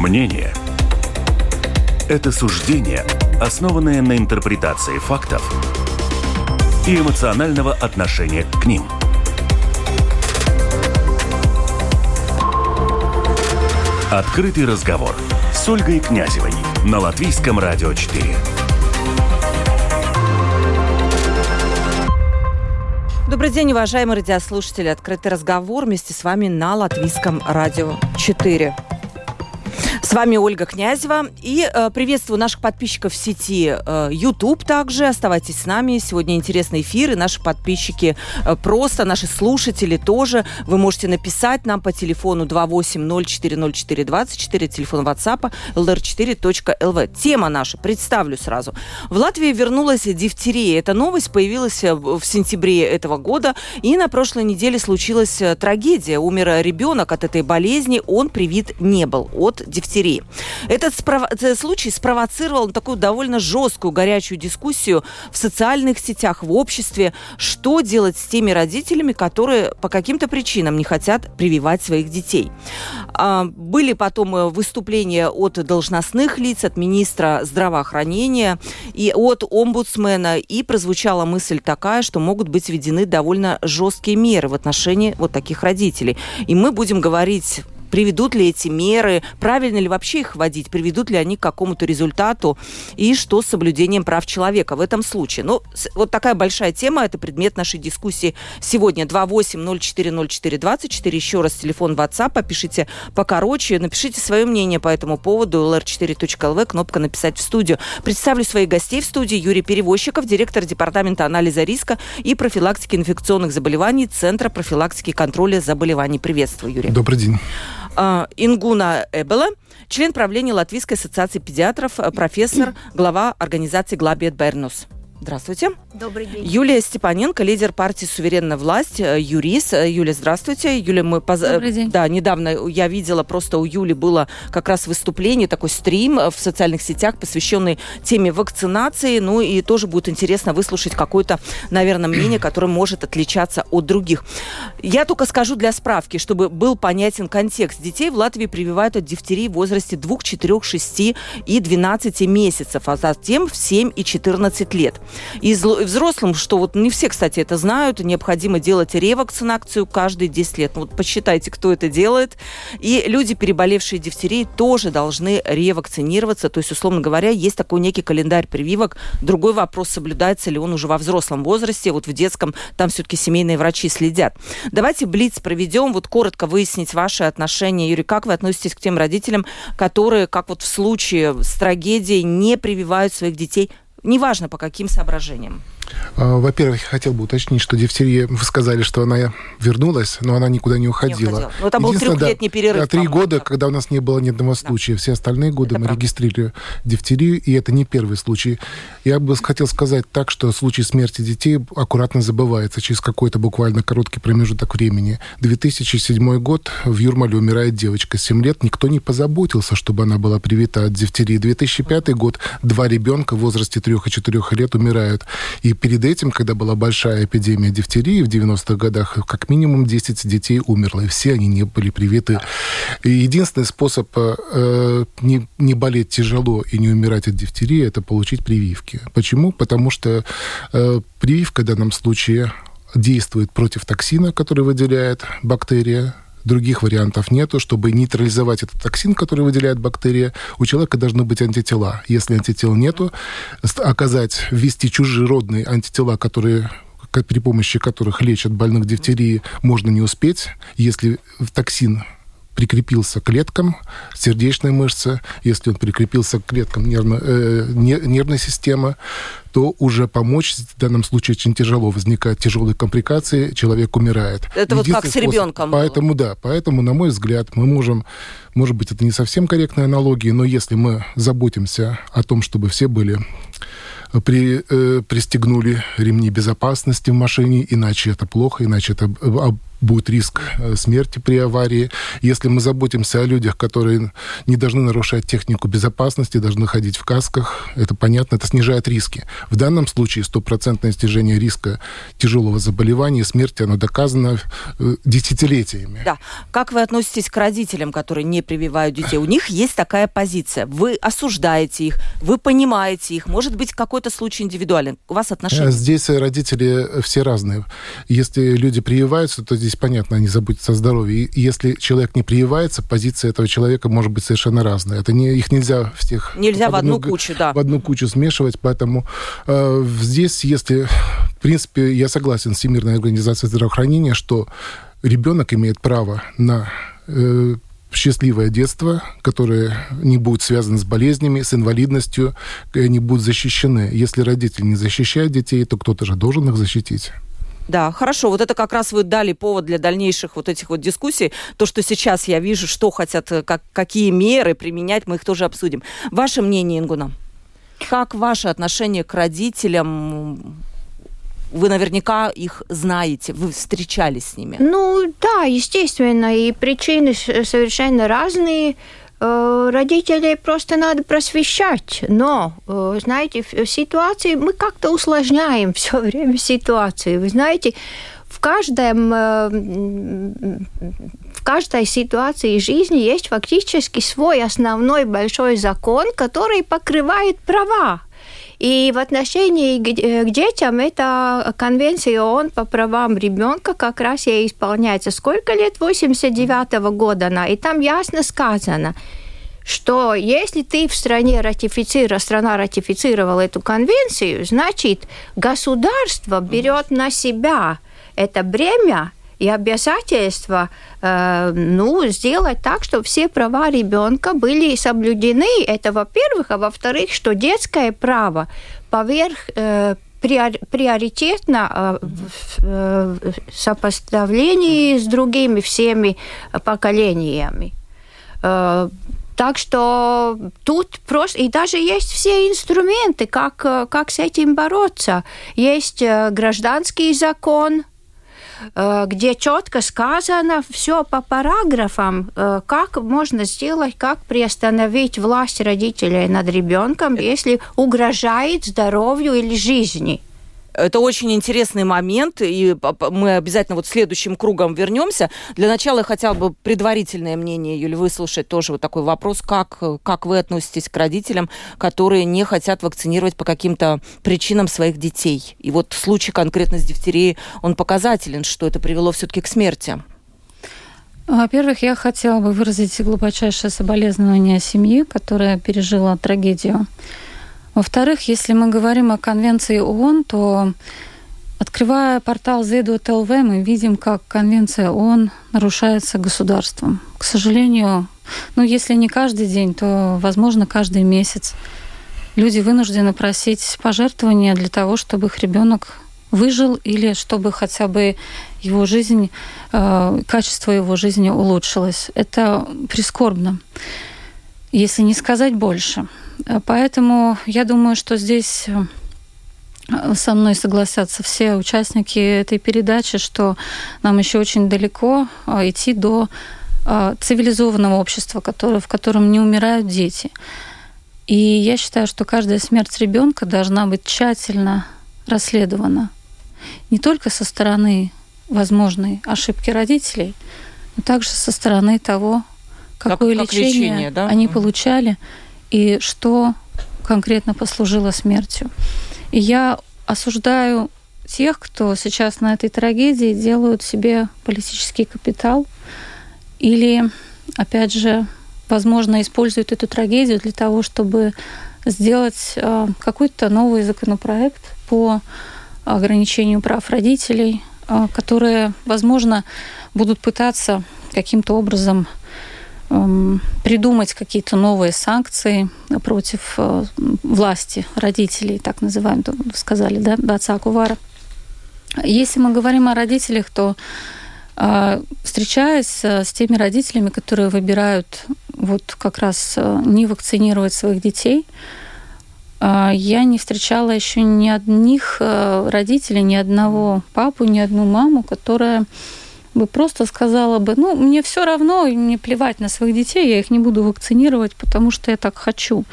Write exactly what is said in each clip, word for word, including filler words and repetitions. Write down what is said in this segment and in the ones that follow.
Мнение – это суждение, основанное на интерпретации фактов и эмоционального отношения к ним. Открытый разговор с Ольгой Князевой на Латвийском радио четыре. Добрый день, уважаемые радиослушатели. Открытый разговор вместе с вами на Латвийском радио четыре. С вами Ольга Князева. И э, приветствую наших подписчиков в сети э, YouTube также. Оставайтесь с нами. Сегодня интересный эфир. И наши подписчики э, просто, наши слушатели тоже. Вы можете написать нам по телефону два восемь ноль четыре ноль четыре двадцать четыре, телефон WhatsApp эл эр четыре точка эл ви. Тема наша, представлю сразу. В Латвии вернулась дифтерия. Эта новость появилась в сентябре этого года. И на прошлой неделе случилась трагедия. Умер ребенок от этой болезни. Он привит не был от дифтерии. Этот спров... случай спровоцировал такую довольно жесткую, горячую дискуссию в социальных сетях, в обществе. Что делать с теми родителями, которые по каким-то причинам не хотят прививать своих детей? Были потом выступления от должностных лиц, от министра здравоохранения и от омбудсмена. И прозвучала мысль такая, что могут быть введены довольно жесткие меры в отношении вот таких родителей. И мы будем говорить... Приведут ли эти меры, правильно ли вообще их вводить, приведут ли они к какому-то результату и что с соблюдением прав человека в этом случае. Ну, вот такая большая тема, это предмет нашей дискуссии сегодня. два восемь ноль четыре ноль четыре двадцать четыре, еще раз телефон WhatsApp, пишите покороче, напишите свое мнение по этому поводу, эл эр четыре точка эл ви, кнопка «Написать в студию». Представлю своих гостей в студии. Юрий Перевозчиков, директор департамента анализа риска и профилактики инфекционных заболеваний Центра профилактики и контроля заболеваний. Приветствую, Юрий. Добрый день. Ингуна Эбела, член правления Латвийской ассоциации педиатров, профессор, глава организации Глабиет Бернус. Здравствуйте. Добрый день. Юлия Степаненко, лидер партии «Суверенная власть», юрист. Юлия, здравствуйте. Юлия, мы поз... Добрый день. Да, недавно я видела, просто у Юли было как раз выступление, такой стрим в социальных сетях, посвященный теме вакцинации. Ну и тоже будет интересно выслушать какое-то, наверное, мнение, которое может отличаться от других. Я только скажу для справки, чтобы был понятен контекст. Детей в Латвии прививают от дифтерии в возрасте два, четыре, шесть и двенадцать месяцев, а затем в семь и четырнадцать лет. И взрослым, что вот не все, кстати, это знают, необходимо делать ревакцинацию каждые десять лет. Ну, вот посчитайте, кто это делает. И люди, переболевшие дифтерией, тоже должны ревакцинироваться. То есть, условно говоря, есть такой некий календарь прививок. Другой вопрос, соблюдается ли он уже во взрослом возрасте. Вот в детском там все-таки семейные врачи следят. Давайте блиц проведем. Вот коротко выяснить ваши отношения. Юрий, как вы относитесь к тем родителям, которые, как вот в случае с трагедией, не прививают своих детей, неважно по каким соображениям? Во-первых, я хотел бы уточнить, что дифтерия, вы сказали, что она вернулась, но она никуда не уходила. Не уходила. Но там был трехлетний перерыв. Да, три года, когда у нас не было ни одного случая. Да. Все остальные годы это мы правда. Регистрировали дифтерию, и это не первый случай. Я бы хотел сказать так, что случай смерти детей аккуратно забывается через какой-то буквально короткий промежуток времени. две тысячи седьмой год, в Юрмале умирает девочка, семь лет, никто не позаботился, чтобы она была привита от дифтерии. две тысячи пятый год, два ребенка в возрасте трех и четырех лет умирают. И перед этим, когда была большая эпидемия дифтерии в девяностых годах, как минимум десять детей умерло, и все они не были привиты. И единственный способ э, не, не болеть тяжело и не умирать от дифтерии – это получить прививки. Почему? Потому что э, прививка в данном случае действует против токсина, который выделяет бактерия. Других вариантов нету. Чтобы нейтрализовать этот токсин, который выделяет бактерия, у человека должны быть антитела. Если антител нету, оказать, ввести чужеродные антитела, которые, при помощи которых лечат больных дифтерией, можно не успеть. Если токсин прикрепился к клеткам сердечной мышцы, если он прикрепился к клеткам нервно, э, нервной системы, то уже помочь в данном случае очень тяжело. Возникают тяжелые компликации, человек умирает. Это вот как с ребенком. Поэтому, да, поэтому, на мой взгляд, мы можем, может быть, это не совсем корректная аналогия, но если мы заботимся о том, чтобы все были при, э, пристегнули ремни безопасности в машине, иначе это плохо, иначе это будет риск смерти при аварии. Если мы заботимся о людях, которые не должны нарушать технику безопасности, должны ходить в касках, это понятно, это снижает риски. В данном случае стопроцентное снижение риска тяжелого заболевания, смерти, оно доказано десятилетиями. Да. Как вы относитесь к родителям, которые не прививают детей? У них есть такая позиция. Вы осуждаете их, вы понимаете их. Может быть, какой-то случай индивидуален. У вас отношения? Здесь родители все разные. Если люди прививаются, то здесь понятно, они заботятся о здоровье. И если человек не прививается, позиция этого человека может быть совершенно разная. Это не, их нельзя всех... Нельзя в одну, одну кучу, да. В одну кучу смешивать, поэтому э, здесь, если... В принципе, я согласен с Всемирной организацией здравоохранения, что ребенок имеет право на... Э, счастливое детство, которое не будет связано с болезнями, с инвалидностью, они будут защищены. Если родители не защищают детей, то кто-то же должен их защитить. Да, хорошо. Вот это как раз вы дали повод для дальнейших вот этих вот дискуссий. То, что сейчас я вижу, что хотят, как, какие меры применять, мы их тоже обсудим. Ваше мнение, Ингуна? Как ваше отношение к родителям? Вы наверняка их знаете, вы встречались с ними. Ну, да, естественно, и причины совершенно разные. Родителей просто надо просвещать. Но, знаете, в ситуации мы как-то усложняем все время ситуацию. Вы знаете, в каждом, в каждой ситуации жизни есть фактически свой основной большой закон, который покрывает права. И в отношении к детям эта конвенция ООН по правам ребенка как раз ей исполняется. Сколько лет? восемьдесят девятого года она. И там ясно сказано, что если ты в стране ратифицировала, страна ратифицировала эту конвенцию, значит, государство берет на себя это бремя и обязательство э, ну, сделать так, чтобы все права ребенка были соблюдены. Это во-первых, а во-вторых, что детское право поверх э, приоритетно э, в э, сопоставлении с другими всеми поколениями. Э, Так что тут просто... И даже есть все инструменты, как, как с этим бороться. Есть гражданский закон, где четко сказано все по параграфам, как можно сделать, как приостановить власть родителей над ребенком, если угрожает здоровью или жизни. Это очень интересный момент, и мы обязательно вот следующим кругом вернемся. Для начала я хотела бы предварительное мнение, Юль, выслушать тоже вот такой вопрос, как, как вы относитесь к родителям, которые не хотят вакцинировать по каким-то причинам своих детей. И вот случай конкретно с дифтерией, он показателен, что это привело все-таки к смерти. Во-первых, я хотела бы выразить глубочайшее соболезнование семьи, которая пережила трагедию. Во-вторых, если мы говорим о конвенции ООН, то, открывая портал зет точка эл ви, мы видим, как конвенция ООН нарушается государством. К сожалению, ну, если не каждый день, то, возможно, каждый месяц люди вынуждены просить пожертвования для того, чтобы их ребенок выжил или чтобы хотя бы его жизнь, качество его жизни улучшилось. Это прискорбно, если не сказать больше. Поэтому я думаю, что здесь со мной согласятся все участники этой передачи, что нам еще очень далеко идти до цивилизованного общества, которое, в котором не умирают дети. И я считаю, что каждая смерть ребенка должна быть тщательно расследована. Не только со стороны возможной ошибки родителей, но также со стороны того, какое как, как лечение, лечение да? они получали, и что конкретно послужило смертью. И я осуждаю тех, кто сейчас на этой трагедии делают себе политический капитал или, опять же, возможно, используют эту трагедию для того, чтобы сделать какой-то новый законопроект по ограничению прав родителей, которые, возможно, будут пытаться каким-то образом придумать какие-то новые санкции против власти родителей, так называемые, сказали, да, бацаку вара. Если мы говорим о родителях, то встречаясь с теми родителями, которые выбирают вот как раз не вакцинировать своих детей, я не встречала еще ни одних родителей, ни одного папу, ни одну маму, которая бы просто сказала бы, ну, мне все равно, мне плевать на своих детей, я их не буду вакцинировать, потому что я так хочу.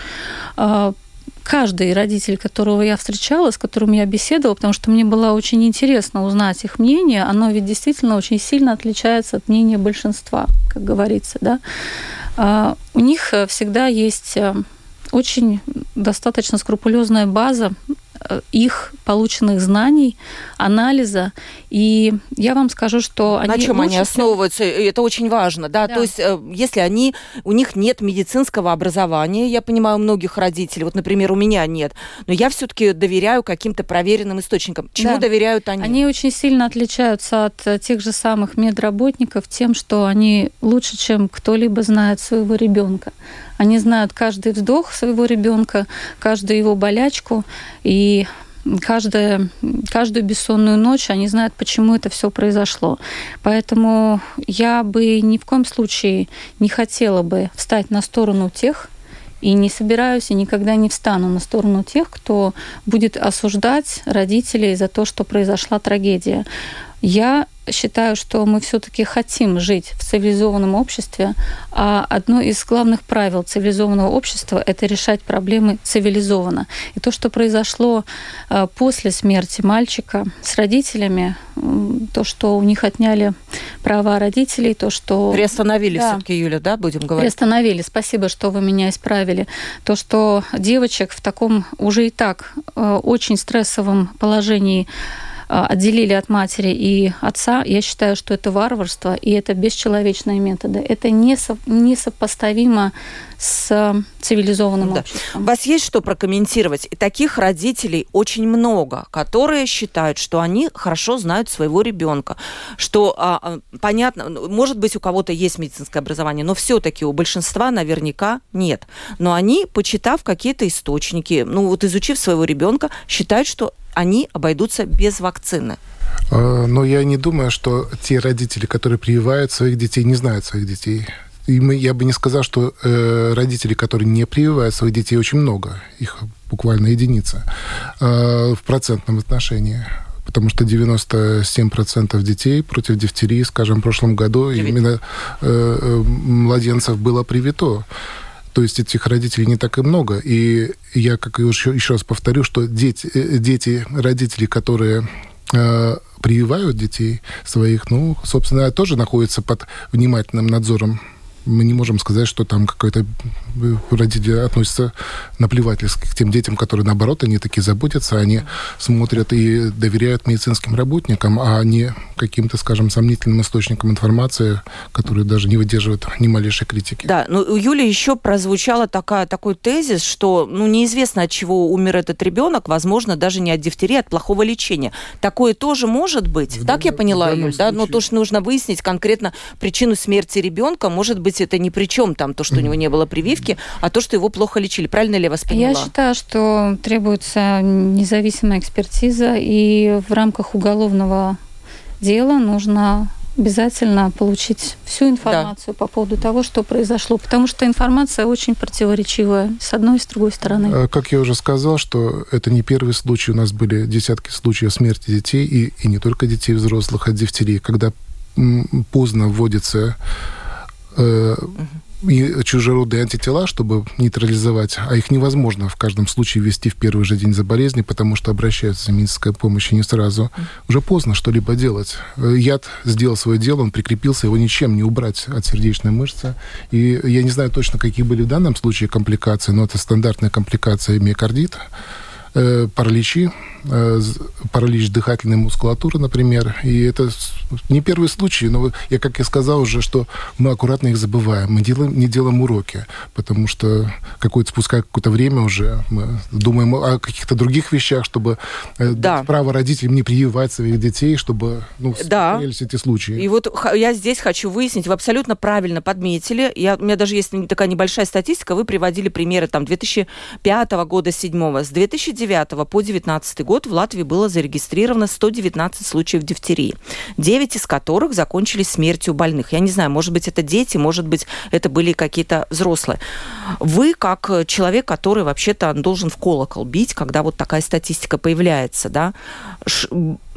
Каждый родитель, которого я встречала, с которым я беседовала, потому что мне было очень интересно узнать их мнение, оно ведь действительно очень сильно отличается от мнения большинства, как говорится, да. У них всегда есть очень достаточно скрупулезная база их полученных знаний, анализа. И я вам скажу, что они... На чем лучше, они основываются? Это очень важно. Да? Да. То есть, если они, у них нет медицинского образования, я понимаю, у многих родителей, вот, например, у меня нет, но я все-таки доверяю каким-то проверенным источникам. Чему да. доверяют они? Они очень сильно отличаются от тех же самых медработников тем, что они лучше, чем кто-либо знает своего ребенка. Они знают каждый вздох своего ребенка, каждую его болячку, и каждая, каждую бессонную ночь они знают, почему это все произошло. Поэтому я бы ни в коем случае не хотела бы встать на сторону тех, и не собираюсь, и никогда не встану на сторону тех, кто будет осуждать родителей за то, что произошла трагедия. Я считаю, что мы все-таки хотим жить в цивилизованном обществе, а одно из главных правил цивилизованного общества – это решать проблемы цивилизованно. И то, что произошло после смерти мальчика с родителями, то, что у них отняли права родителей, то, что... Приостановили да. все-таки, Юля, да, будем говорить? Приостановили. Спасибо, что вы меня исправили. То, что девочек в таком уже и так очень стрессовом положении отделили от матери и отца, я считаю, что это варварство, и это бесчеловечные методы. Это несопоставимо с цивилизованным да. обществом. У вас есть что прокомментировать? И таких родителей очень много, которые считают, что они хорошо знают своего ребенка, что, а, понятно, может быть, у кого-то есть медицинское образование, но все-таки у большинства наверняка нет. Но они, почитав какие-то источники, ну вот изучив своего ребенка, считают, что они обойдутся без вакцины. Но я не думаю, что те родители, которые прививают своих детей, не знают своих детей. И мы, я бы не сказал, что э, родители, которые не прививают своих детей, очень много. Их буквально единица э, в процентном отношении. Потому что девяносто семь процентов детей против дифтерии, скажем, в прошлом году Привет. именно э, младенцев было привито. То есть этих родителей не так и много. И я, как еще, еще раз повторю, что дети, дети родителей, которые э, прививают детей своих, ну, собственно, тоже находятся под внимательным надзором. Мы не можем сказать, что там какой-то родители относятся наплевательски к тем детям, которые, наоборот, они такие заботятся, они смотрят и доверяют медицинским работникам, а не каким-то, скажем, сомнительным источникам информации, которые даже не выдерживают ни малейшей критики. Да, но у Юли еще прозвучала такая, такой тезис, что ну, неизвестно, от чего умер этот ребенок, возможно, даже не от дифтерии, а от плохого лечения. Такое тоже может быть. В так данном, я поняла, Юль, да? Но то, что нужно выяснить конкретно причину смерти ребенка, может быть, это ни при чем там, то, что mm-hmm. у него не было прививки, а то, что его плохо лечили. Правильно ли я вас поняла? Я считаю, что требуется независимая экспертиза, и в рамках уголовного дела нужно обязательно получить всю информацию да. по поводу того, что произошло, потому что информация очень противоречивая с одной и с другой стороны. Как я уже сказал, что это не первый случай, у нас были десятки случаев смерти детей, и, и не только детей, взрослых от дифтерии, когда м, поздно вводится э, и чужеродные антитела, чтобы нейтрализовать, а их невозможно в каждом случае ввести в первый же день заболезни, потому что обращаются за медицинской помощью не сразу. Уже поздно что-либо делать. Яд сделал свое дело, он прикрепился, его ничем не убрать от сердечной мышцы. И я не знаю точно, какие были в данном случае компликации, но это стандартная компликация миокардита, э, параличи, э, паралич дыхательной мускулатуры, например. И это не первый случай, но я, как я сказал уже, что мы аккуратно их забываем. Мы делаем, не делаем уроки, потому что какое-то, спустя какое-то время уже мы думаем о каких-то других вещах, чтобы да. дать право родителям не прививать своих детей, чтобы ну, да. повторялись эти случаи. И вот я здесь хочу выяснить, вы абсолютно правильно подметили. Я, у меня даже есть такая небольшая статистика, вы приводили примеры там две тысячи пятого года, две тысячи седьмого. С две тысячи девятого по две тысячи девятнадцатый год в Латвии было зарегистрировано сто девятнадцать случаев дифтерии, девять из которых закончились смертью больных. Я не знаю, может быть, это дети, может быть, это были какие-то взрослые. Вы, как человек, который вообще-то должен в колокол бить, когда вот такая статистика появляется, да,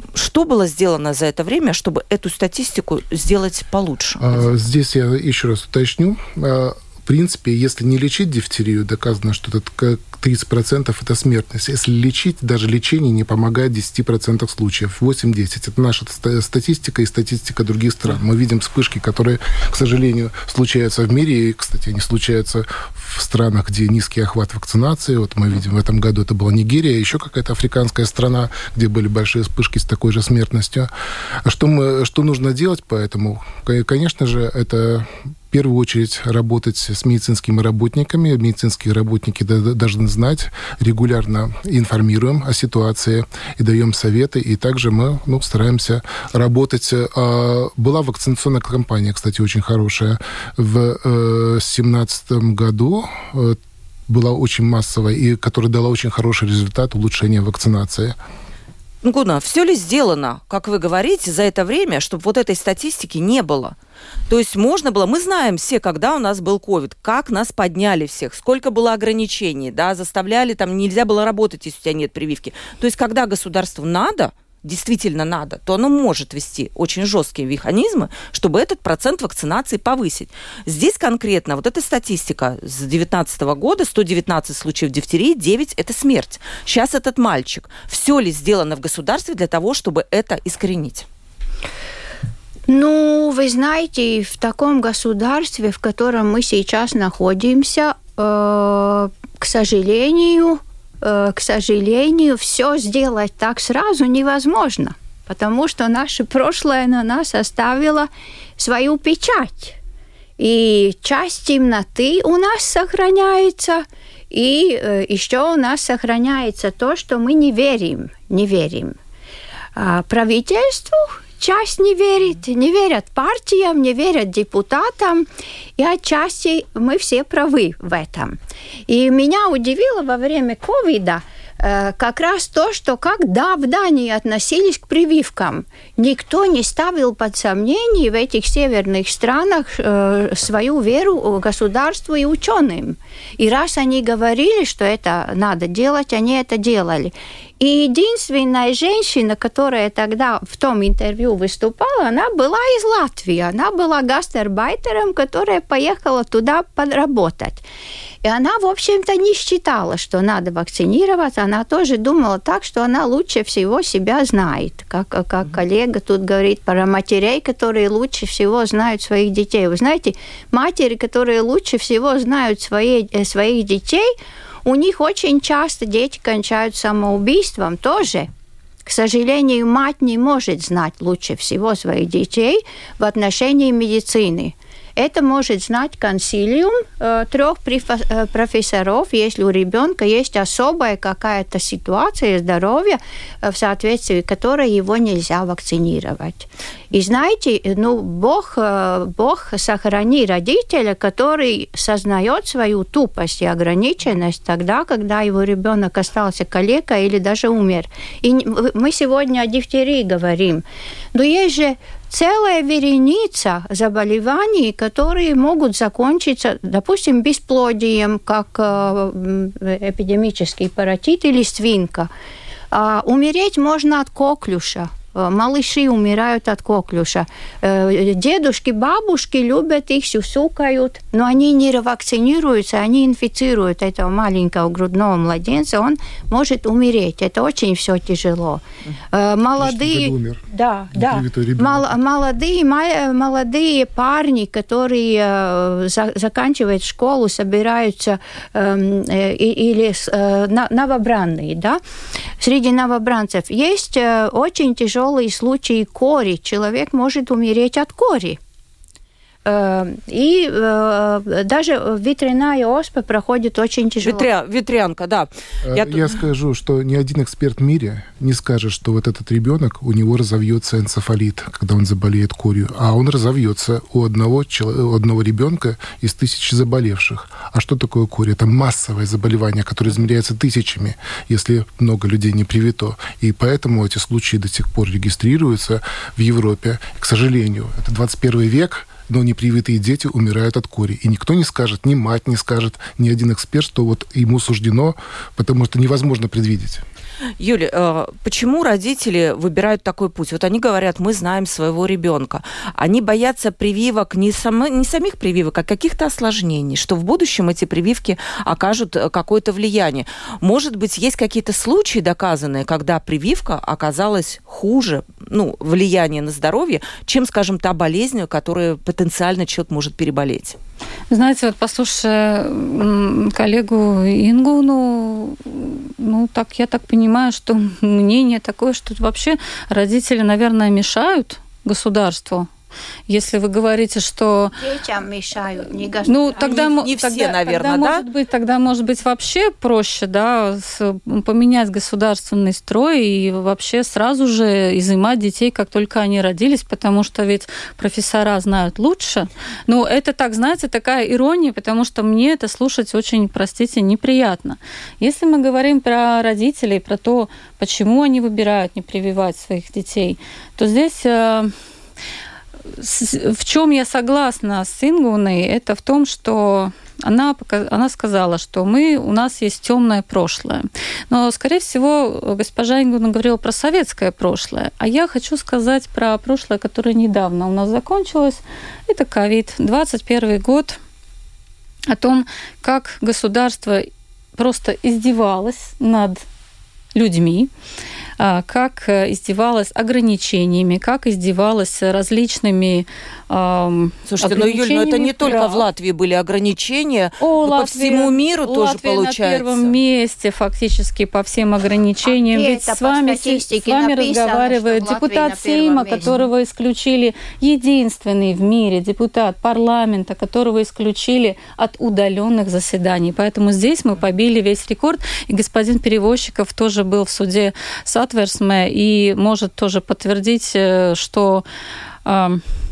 что было сделано за это время, чтобы эту статистику сделать получше? Здесь я еще раз уточню. В принципе, если не лечить дифтерию, доказано, что это тридцать процентов это смертность. Если лечить, даже лечение не помогает в десять процентов случаев. восемь-десять. Это наша статистика и статистика других стран. Мы видим вспышки, которые, к сожалению, случаются в мире. И, кстати, они случаются в странах, где низкий охват вакцинации. Вот мы видим, в этом году это была Нигерия, еще какая-то африканская страна, где были большие вспышки с такой же смертностью. Что, мы, что нужно делать поэтому? Конечно же, это... В первую очередь работать с медицинскими работниками. Медицинские работники должны знать, регулярно информируем о ситуации и даем советы. И также мы ну, стараемся работать. Была вакцинационная кампания, кстати, очень хорошая. В две тысячи семнадцатом году была очень массовая, и которая дала очень хороший результат улучшения вакцинации. Гуна, все ли сделано, как вы говорите, за это время, чтобы вот этой статистики не было? То есть можно было... Мы знаем все, когда у нас был ковид, как нас подняли всех, сколько было ограничений, да, заставляли, там нельзя было работать, если у тебя нет прививки. То есть когда государству надо, действительно надо, то оно может ввести очень жесткие механизмы, чтобы этот процент вакцинации повысить. Здесь конкретно вот эта статистика с две тысячи девятнадцатого года, сто девятнадцать случаев дифтерии, девять – это смерть. Сейчас этот мальчик. Все ли сделано в государстве для того, чтобы это искоренить? Ну, вы знаете, в таком государстве, в котором мы сейчас находимся, э, к сожалению, к сожалению, все сделать так сразу невозможно, потому что наше прошлое на нас оставило свою печать. И часть темноты у нас сохраняется, и э, еще у нас сохраняется то, что мы не верим, не верим. А правительству часть не верит, не верят партиям, не верят депутатам, и отчасти мы все правы в этом. И меня удивило во время ковида э, как раз то, что когда в Дании относились к прививкам, никто не ставил под сомнение в этих северных странах э, свою веру государству и ученым. И раз они говорили, что это надо делать, они это делали. И единственная женщина, которая тогда в том интервью выступала, она была из Латвии. Она была гастарбайтером, которая поехала туда подработать. И она, в общем-то, не считала, что надо вакцинироваться. Она тоже думала так, что она лучше всего себя знает. Как, как коллега тут говорит про матерей, которые лучше всего знают своих детей. Вы знаете, матери, которые лучше всего знают свои, своих детей, у них очень часто дети кончают самоубийством тоже. К сожалению, мать не может знать лучше всего своих детей в отношении медицины. Это может знать консилиум э, трех э, профессоров, если у ребенка есть особая какая-то ситуация здоровья, э, в соответствии с которой его нельзя вакцинировать. И знаете, ну, Бог, э, Бог сохрани родителя, который сознает свою тупость и ограниченность тогда, когда его ребенок остался калекой или даже умер. И мы сегодня о дифтерии говорим, но есть же целая вереница заболеваний, которые могут закончиться, допустим, бесплодием, как э, эпидемический паротит или свинка. А умереть можно от коклюша. Малыши умирают от коклюша. Дедушки, бабушки любят их, сюсюкают, но они не ревакцинируются, они инфицируют этого маленького грудного младенца, он может умереть. Это очень все тяжело. Молодые, да, да, молодые, молодые парни, которые заканчивают школу, собираются, или новобранные, да, среди новобранцев есть очень тяжелые случаи кори. Человек может умереть от кори. И даже ветряная оспа проходит очень тяжело. Ветря, ветрянка, да. Я, Я скажу, что ни один эксперт в мире не скажет, что вот этот ребенок, у него разовьется энцефалит, когда он заболеет корью, а он разовьется у одного, у одного ребенка из тысячи заболевших. А что такое корь? Это массовое заболевание, которое измеряется тысячами, если много людей не привито. И поэтому эти случаи до сих пор регистрируются в Европе. К сожалению, это двадцать первый век, но непривитые дети умирают от кори. И никто не скажет, ни мать не скажет, ни один эксперт, что вот ему суждено, потому что невозможно предвидеть. Юля, почему родители выбирают такой путь? Вот они говорят, мы знаем своего ребенка. Они боятся прививок, не, сам, не самих прививок, а каких-то осложнений, что в будущем эти прививки окажут какое-то влияние. Может быть, есть какие-то случаи доказанные, когда прививка оказалась хуже, ну, влияние на здоровье, чем, скажем, та болезнь, которую потенциально человек может переболеть? Знаете, вот послушая коллегу Ингу, ну, ну так, я так понимаю, что мнение такое, что вообще родители, наверное, мешают государству. Если вы говорите, что... Детям мешают, не государству. Ну, тогда, не, не тогда, все, наверное, тогда, да? Может быть, тогда, может быть, вообще проще, да, с, поменять государственный строй и вообще сразу же изымать детей, как только они родились, потому что ведь профессора знают лучше. Но это, так, знаете, такая ирония, потому что мне это слушать очень, простите, неприятно. Если мы говорим про родителей, про то, почему они выбирают не прививать своих детей, то здесь... В чем я согласна с Ингуной, это в том, что она, она сказала, что мы, у нас есть темное прошлое. Но, скорее всего, госпожа Ингуна говорила про советское прошлое. А я хочу сказать про прошлое, которое недавно у нас закончилось. Это ковид, двадцать первый год. О том, как государство просто издевалось над людьми, как издевалась ограничениями, как издевалась различными э, Слушайте, ну, Юль, ну это не только прав. В Латвии были ограничения, О, но Латвия, по всему миру Латвия тоже получается. На первом месте фактически по всем ограничениям. А Ведь с вами, с вами разговаривает депутат Сейма, которого исключили, единственный в мире депутат парламента, которого исключили от удаленных заседаний. Поэтому здесь мы побили весь рекорд. И господин Перевозчиков тоже был в суде с Атверсме и может тоже подтвердить, что э,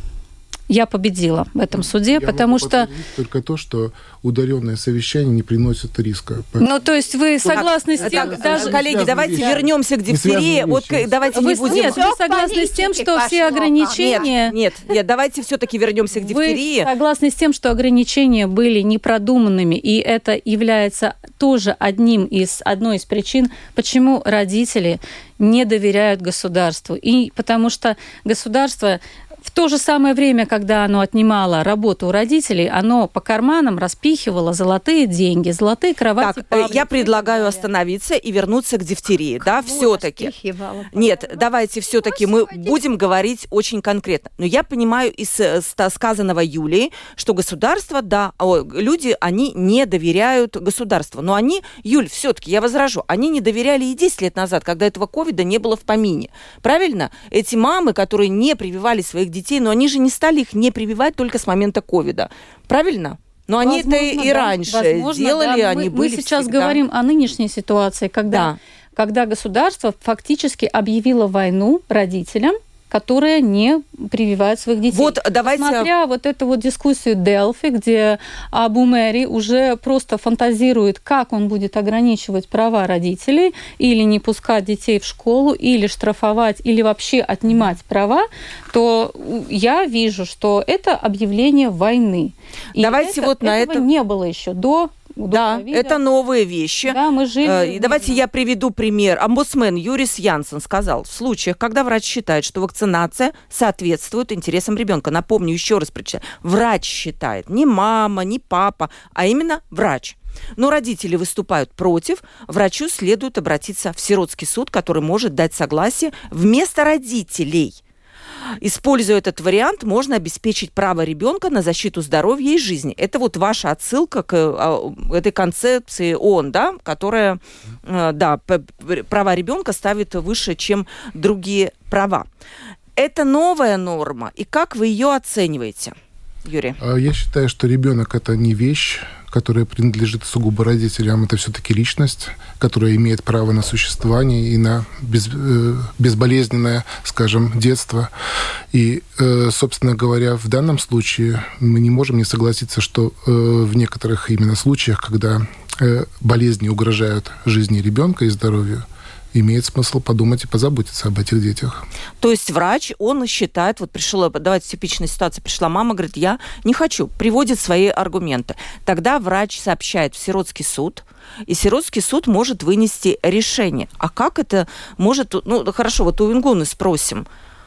я победила в этом суде, я потому что... только то, что удаленное совещание не приносит риска. Ну, то есть вы согласны так, с тем... Так, даже... Коллеги, давайте вещи. вернемся к дифтерии. Вот, давайте вы, не будем... Нет, вы согласны с тем, что пошло. Все ограничения... Нет, нет, нет, давайте все-таки вернемся к дифтерии. Вы согласны с тем, что ограничения были непродуманными, и это является тоже одним из, одной из причин, почему родители не доверяют государству. И потому что государство... В то же самое время, когда оно отнимало работу у родителей, оно по карманам распихивало золотые деньги, золотые кровати. Так, я предлагаю остановиться и вернуться к дифтерии, да, все-таки. Нет, давайте все-таки мы будем говорить очень конкретно. Но я понимаю из сказанного Юлии, что государство, да, люди, они не доверяют государству. Но они, Юль, все-таки, я возражу, они не доверяли и десять лет назад, когда этого ковида не было в помине. Правильно? Эти мамы, которые не прививали своих детей, но они же не стали их не прививать только с момента ковида. Правильно? Но они возможно, это и да, раньше возможно, делали, да. они мы, были Мы сейчас всегда. Говорим о нынешней ситуации, когда, да. когда государство фактически объявило войну родителям, которые не прививают своих детей. Вот, давайте... Смотря вот эту вот дискуссию Делфи, где Абу Мэри уже просто фантазирует, как он будет ограничивать права родителей, или не пускать детей в школу, или штрафовать, или вообще отнимать права, то я вижу, что это объявление войны. И давайте это, вот на этого это... не было еще до... Да, это новые вещи. Да, мы жили. И давайте я приведу пример. Омбудсмен Юрис Янсен сказал, в случаях, когда врач считает, что вакцинация соответствует интересам ребенка. Напомню, еще раз прочитаю. Врач считает, не мама, не папа, а именно врач. Но родители выступают против, врачу следует обратиться в сиротский суд, который может дать согласие вместо родителей. Используя этот вариант, можно обеспечить право ребенка на защиту здоровья и жизни. Это вот ваша отсылка к этой концепции ООН, да, которая, да, права ребенка ставит выше, чем другие права. Это новая норма, и как вы ее оцениваете, Юрий? Я считаю, что ребенок – это не вещь, которая принадлежит сугубо родителям. Это все-таки личность, которая имеет право на существование и на без, э, безболезненное, скажем, детство. И, э, собственно говоря, в данном случае мы не можем не согласиться, что э, в некоторых именно случаях, когда э, болезни угрожают жизни ребенка и здоровью, имеет смысл подумать и позаботиться об этих детях. То есть врач, он считает, вот пришла, давайте типичная ситуация, пришла мама, говорит, я не хочу, приводит свои аргументы. Тогда врач сообщает в сиротский суд, и сиротский суд может вынести решение. А как это может... Ну, хорошо, вот у Ингуны спросим.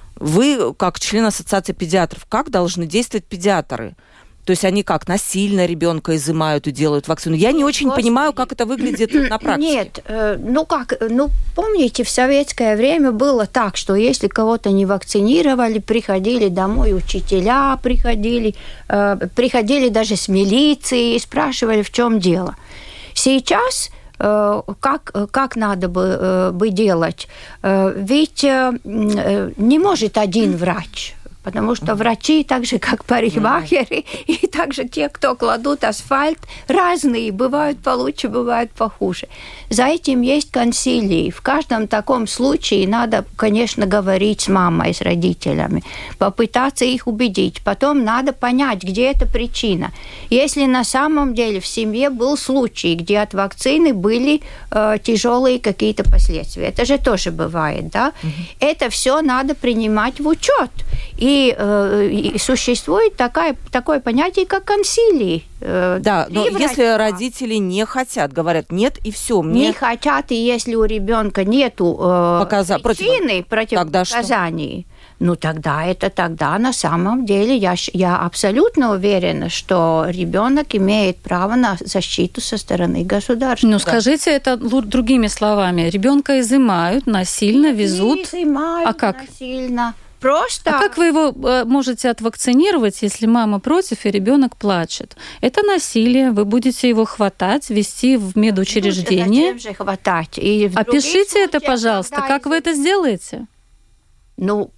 Вы, как член ассоциации педиатров, как должны действовать педиатры? То есть они как, насильно ребенка изымают и делают вакцину? Я не очень Господи. понимаю, как это выглядит на практике. Нет, э, ну как, ну помните, в советское время было так, что если кого-то не вакцинировали, приходили домой учителя, приходили, э, приходили даже с милицией и спрашивали, в чем дело. Сейчас э, как, как надо бы, э, бы делать? Э, ведь э, не может один врач. Потому что врачи, так же как парикмахеры, и также те, кто кладут асфальт, разные. Бывают получше, бывают похуже. За этим есть консилии. В каждом таком случае надо, конечно, говорить с мамой, с родителями, попытаться их убедить. Потом надо понять, где эта причина. Если на самом деле в семье был случай, где от вакцины были э, тяжелые какие-то последствия, это же тоже бывает, да? Угу. Это все надо принимать в учет. И И, э, и существует такая, такое понятие, как консилии. Э, да, но врача. Если родители не хотят, говорят нет, и все. Мне... Не хотят, и если у ребенка нету э, Показа... причины, противопоказаний, ну тогда это тогда на самом деле я, я абсолютно уверена, что ребенок имеет право на защиту со стороны государства. Ну, скажите это другими словами. Ребенка изымают, насильно везут. Не изымают, а как? насильно. Просто... А как вы его э, можете отвакцинировать, если мама против и ребенок плачет? Это насилие. Вы будете его хватать, вести в медучреждение. Ну, зачем же хватать? И опишите это, пожалуйста. Как вы это сделаете? Ну,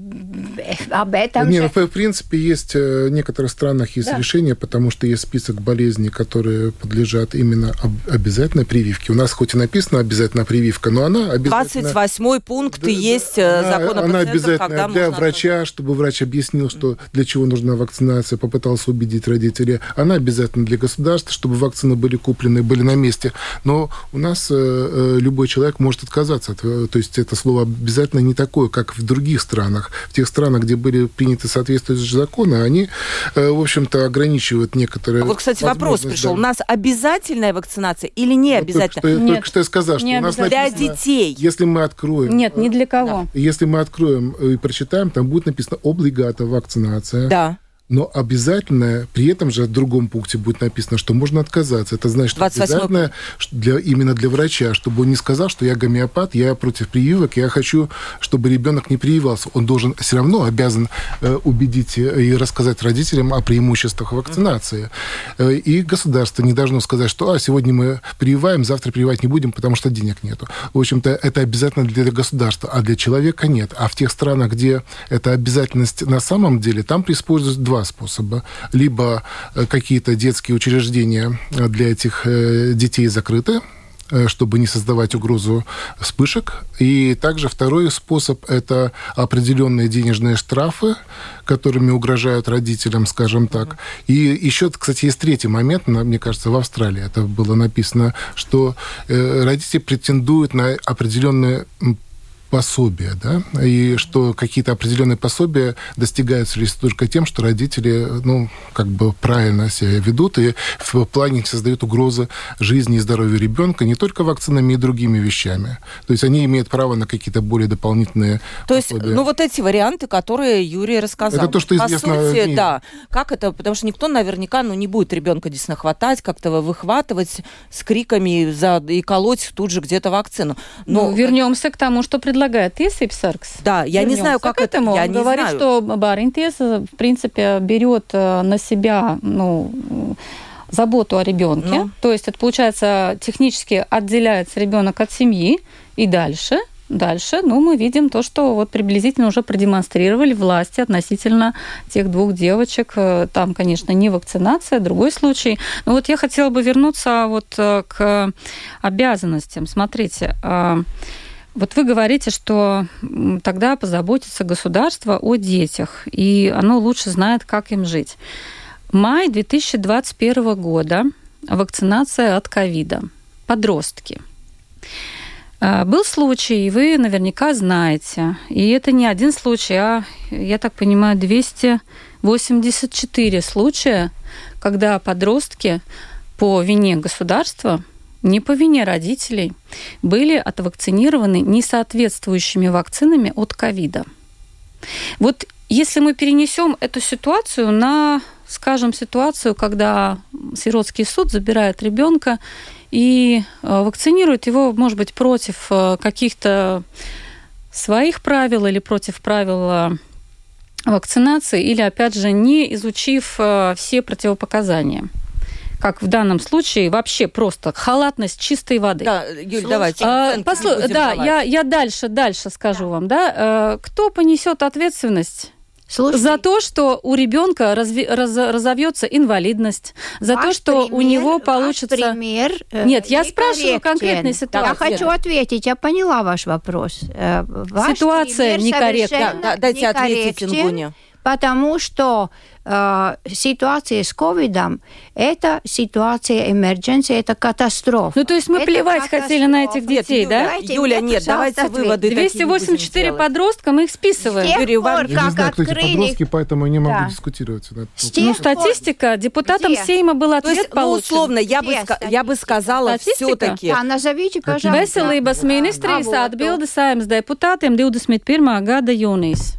об этом Нет, же... в принципе, есть в некоторых странах есть да. решения, потому что есть список болезней, которые подлежат именно обязательной прививке. У нас хоть и написано обязательная прививка, но она обязательно... двадцать восьмой пункт да, есть она, закон о она пациентах, когда для можно... врача, чтобы врач объяснил, что для чего нужна вакцинация, попытался убедить родителей. Она обязательно для государства, чтобы вакцины были куплены, были на месте. Но у нас э, любой человек может отказаться. От, то есть это слово обязательно не такое, как в других странах. В тех странах, где были приняты соответствующие законы, они, в общем-то, ограничивают некоторые... А вот, кстати, вопрос пришел. Да. У нас обязательная вакцинация или не обязательно? Только что, Нет. Только что я сказал, что у нас написано... Для детей. Если мы откроем... Нет, не для кого. Да. Если мы откроем и прочитаем, там будет написано «облигата вакцинация». Да. Но обязательно, при этом же в другом пункте будет написано, что можно отказаться. Это значит, что обязательно для, именно для врача, чтобы он не сказал, что я гомеопат, я против прививок, я хочу, чтобы ребенок не прививался. Он должен все равно обязан э, убедить и рассказать родителям о преимуществах вакцинации. Э, и государство не должно сказать, что а, сегодня мы прививаем, завтра прививать не будем, потому что денег нету. В общем-то, это обязательно для государства, а для человека нет. А в тех странах, где эта обязательность на самом деле, там используют два способа. Либо какие-то детские учреждения для этих детей закрыты, чтобы не создавать угрозу вспышек. И также второй способ – это определенные денежные штрафы, которыми угрожают родителям, скажем так. И еще, кстати, есть третий момент, мне кажется, в Австралии это было написано, что родители претендуют на определенные пособия, да, и что какие-то определенные пособия достигаются лишь только тем, что родители, ну, как бы правильно себя ведут и в плане создают угрозы жизни и здоровью ребенка не только вакцинами и другими вещами. То есть они имеют право на какие-то более дополнительные То пособия. есть, ну, вот эти варианты, которые Юрий рассказал. Это то, что По известно. сути, да. Как это? Потому что никто наверняка, ну, не будет ребенка действительно хватать, как-то выхватывать с криками за... и колоть тут же где-то вакцину. Но... Ну, вернемся к тому, что предлагается. Предлагает Tiesības sargs. Да, я Вернемся не знаю, как к этому. это. Я Он не говорит, знаю. что Баринтиesa, в принципе, берет на себя, ну, заботу о ребенке. Ну. То есть это, получается, технически отделяется ребенок от семьи, и дальше... Дальше, ну, мы видим то, что вот приблизительно уже продемонстрировали власти относительно тех двух девочек. Там, конечно, не вакцинация, другой случай. Но вот я хотела бы вернуться вот к обязанностям. Смотрите, вот вы говорите, что тогда позаботится государство о детях, и оно лучше знает, как им жить. Май две тысячи двадцать первого года, вакцинация от ковида. Подростки. Был случай, и вы наверняка знаете, и это не один случай, а, я так понимаю, двести восемьдесят четыре случая, когда подростки по вине государства, не по вине родителей, были отвакцинированы несоответствующими вакцинами от ковида. Вот если мы перенесем эту ситуацию на, скажем, ситуацию, когда сиротский суд забирает ребенка и вакцинирует его, может быть, против каких-то своих правил или против правил вакцинации, или, опять же, не изучив все противопоказания. Как в данном случае, вообще просто халатность чистой воды. Да, Юль, давайте. А, послу... Да, я, я дальше, дальше скажу да. вам. Да? Кто понесет ответственность? Слушайте, за то, что у ребенка разви... раз... разовьется инвалидность, за то, что пример, у него получится... пример Нет, я спрашиваю конкретную ситуацию. Я хочу ответить, я поняла ваш вопрос. Ваш Ситуация некорректна. Да, дайте ответить Ингуне. Потому что э, ситуация с ковидом – это ситуация emergency, это катастрофа. Ну, то есть мы это плевать катастрофа. Хотели на этих детей, нет, да? Давайте, Юля, нет, давайте выводы двести восемьдесят четыре подростка, мы их списываем. Юрий, вам... Я не знаю, кто эти подростки, поэтому я не могу да. дискутировать. Ну, статистика. Депутатам Где? Сейма был ответ есть, получен. Ну, условно, я бы, я бы сказала все-таки. Да, назовите, пожалуйста. Veselības ministrijas atbilde Saeimas deputātiem divdesmit pirmā gada jūnijas.